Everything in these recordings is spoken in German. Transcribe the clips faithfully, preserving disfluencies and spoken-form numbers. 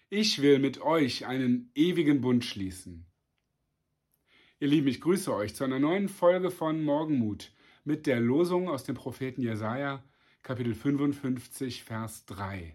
Ich will mit euch einen ewigen Bund schließen. Ihr Lieben, ich grüße euch zu einer neuen Folge von Morgenmut mit der Losung aus dem Propheten Jesaja, Kapitel fünfundfünfzig, Vers drei.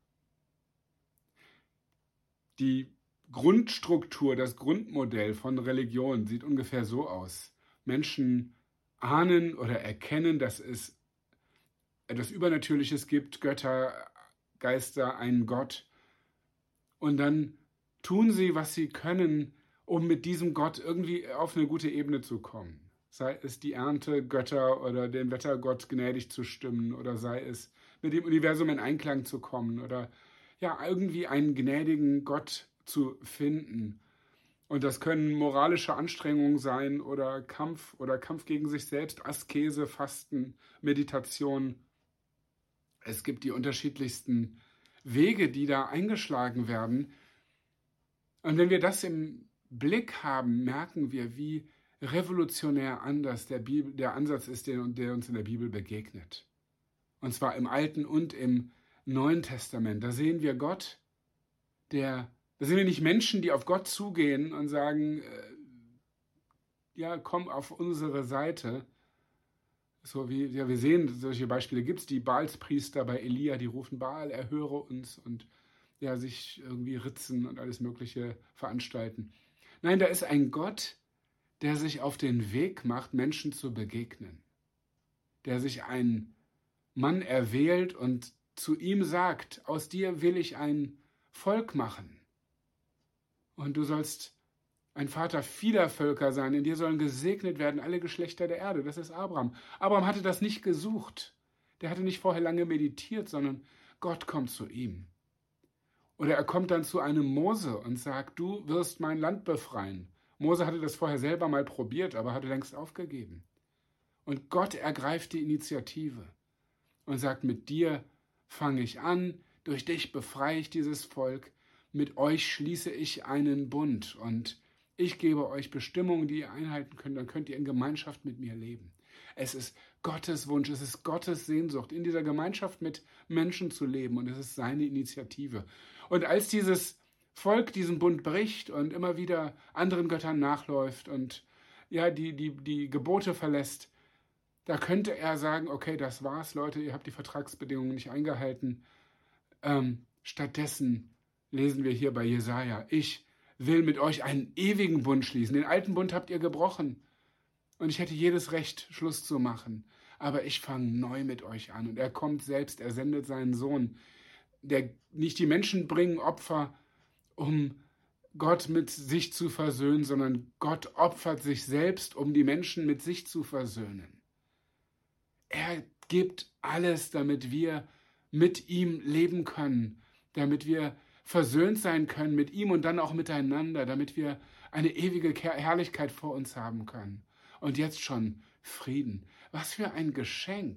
Die Grundstruktur, das Grundmodell von Religion sieht ungefähr so aus. Menschen ahnen oder erkennen, dass es etwas Übernatürliches gibt, Götter, Geister, einen Gott. Und dann tun sie, was sie können, um mit diesem Gott irgendwie auf eine gute Ebene zu kommen. Sei es die Erntegötter oder dem Wettergott gnädig zu stimmen oder sei es mit dem Universum in Einklang zu kommen oder ja, irgendwie einen gnädigen Gott zu finden. Und das können moralische Anstrengungen sein oder Kampf oder Kampf gegen sich selbst, Askese, Fasten, Meditation. Es gibt die unterschiedlichsten Wege, die da eingeschlagen werden. Und wenn wir das im Blick haben, merken wir, wie revolutionär anders der, Bibel, der Ansatz ist, der, der uns in der Bibel begegnet. Und zwar im Alten und im Neuen Testament. Da sehen wir Gott, der, da sehen wir nicht Menschen, die auf Gott zugehen und sagen, äh, ja, komm auf unsere Seite. So wie, ja, wir sehen, solche Beispiele gibt es, die Baalspriester bei Elia, die rufen Baal, erhöre uns und ja, sich irgendwie ritzen und alles Mögliche veranstalten. Nein, da ist ein Gott, der sich auf den Weg macht, Menschen zu begegnen. Der sich einen Mann erwählt und zu ihm sagt, aus dir will ich ein Volk machen. Und du sollst ein Vater vieler Völker sein, in dir sollen gesegnet werden alle Geschlechter der Erde. Das ist Abraham. Abraham hatte das nicht gesucht. Der hatte nicht vorher lange meditiert, sondern Gott kommt zu ihm. Oder er kommt dann zu einem Mose und sagt, du wirst mein Land befreien. Mose hatte das vorher selber mal probiert, aber hatte längst aufgegeben. Und Gott ergreift die Initiative und sagt, mit dir fange ich an, durch dich befreie ich dieses Volk, mit euch schließe ich einen Bund und ich gebe euch Bestimmungen, die ihr einhalten könnt, dann könnt ihr in Gemeinschaft mit mir leben. Es ist Gottes Wunsch, es ist Gottes Sehnsucht, in dieser Gemeinschaft mit Menschen zu leben und es ist seine Initiative. Und als dieses Volk diesen Bund bricht und immer wieder anderen Göttern nachläuft und ja, die, die, die Gebote verlässt, da könnte er sagen, okay, das war's, Leute, ihr habt die Vertragsbedingungen nicht eingehalten. Ähm, stattdessen lesen wir hier bei Jesaja, ich will mit euch einen ewigen Bund schließen. Den alten Bund habt ihr gebrochen. Und ich hätte jedes Recht, Schluss zu machen. Aber ich fange neu mit euch an. Und er kommt selbst, er sendet seinen Sohn. Der, nicht die Menschen bringen Opfer, um Gott mit sich zu versöhnen, sondern Gott opfert sich selbst, um die Menschen mit sich zu versöhnen. Er gibt alles, damit wir mit ihm leben können, damit wir versöhnt sein können mit ihm und dann auch miteinander, damit wir eine ewige Herrlichkeit vor uns haben können. Und jetzt schon Frieden. Was für ein Geschenk.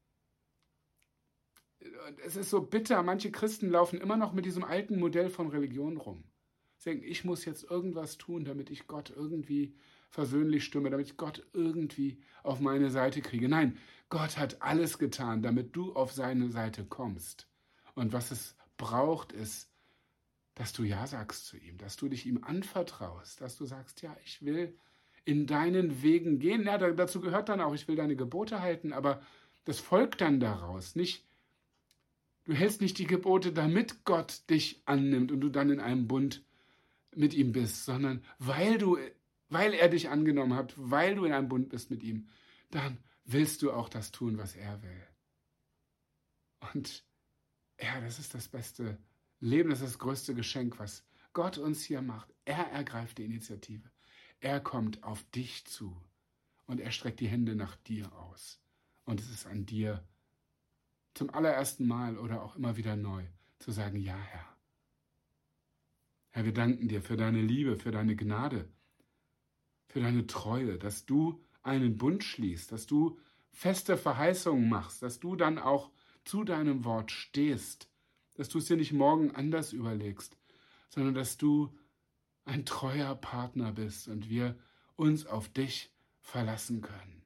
Es ist so bitter, manche Christen laufen immer noch mit diesem alten Modell von Religion rum. Sie denken, ich muss jetzt irgendwas tun, damit ich Gott irgendwie versöhnlich stimme, damit ich Gott irgendwie auf meine Seite kriege. Nein, Gott hat alles getan, damit du auf seine Seite kommst. Und was es braucht, ist, dass du Ja sagst zu ihm, dass du dich ihm anvertraust, dass du sagst, ja, ich will in deinen Wegen gehen. Ja, dazu gehört dann auch, ich will deine Gebote halten, aber das folgt dann daraus. Nicht, du hältst nicht die Gebote, damit Gott dich annimmt und du dann in einem Bund mit ihm bist, sondern weil du, weil er dich angenommen hat, weil du in einem Bund bist mit ihm, dann willst du auch das tun, was er will. Und ja, das ist das beste Leben, das ist das größte Geschenk, was Gott uns hier macht. Er ergreift die Initiative. Er kommt auf dich zu und er streckt die Hände nach dir aus. Und es ist an dir, zum allerersten Mal oder auch immer wieder neu, zu sagen, ja, Herr. Herr, wir danken dir für deine Liebe, für deine Gnade, für deine Treue, dass du einen Bund schließt, dass du feste Verheißungen machst, dass du dann auch zu deinem Wort stehst, dass du es dir nicht morgen anders überlegst, sondern dass du ein treuer Partner bist und wir uns auf dich verlassen können.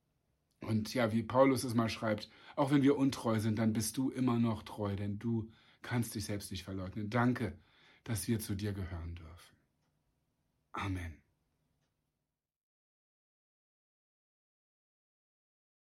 Und ja, wie Paulus es mal schreibt, auch wenn wir untreu sind, dann bist du immer noch treu, denn du kannst dich selbst nicht verleugnen. Danke, dass wir zu dir gehören dürfen. Amen.